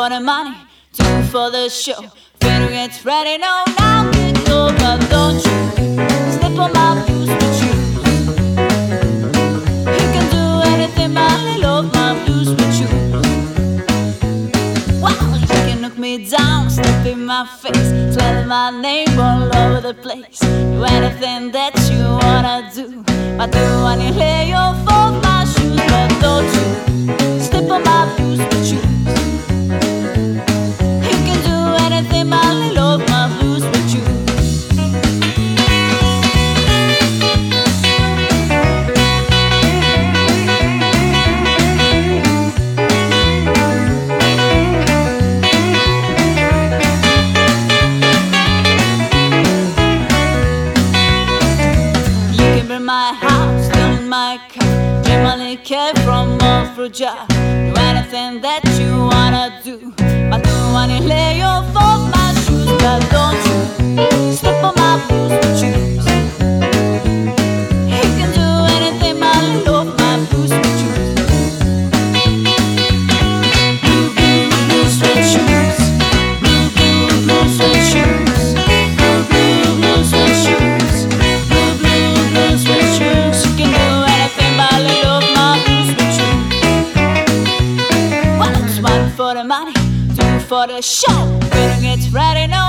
for the money, two for the show. Fiddle gets ready, no, now get over, don't you step on my blues with shoes. You can do anything, my little, my blues with shoes. Wow, you can look me down, step in my face, spell my name all over the place. Do anything that you wanna do, but do when you lay your for my shoes. But don't you step on my blues with shoes. You can do anything, my little, my blues with you. My house, still in my car, dream only care from all through job. Do anything that you wanna do, but do when you lay your for my shoes. But don't you step on my blues with shoes. You can do anything, my little, my blues with shoes. Blue, blue, blues with shoes. Blue, blue, blues with shoes. Blue, blue, blues with shoes. Blue, blue, blues with shoes. You can do anything, my little, my blues with you. Well, it's one for the money, two for the show. Better get ready, no.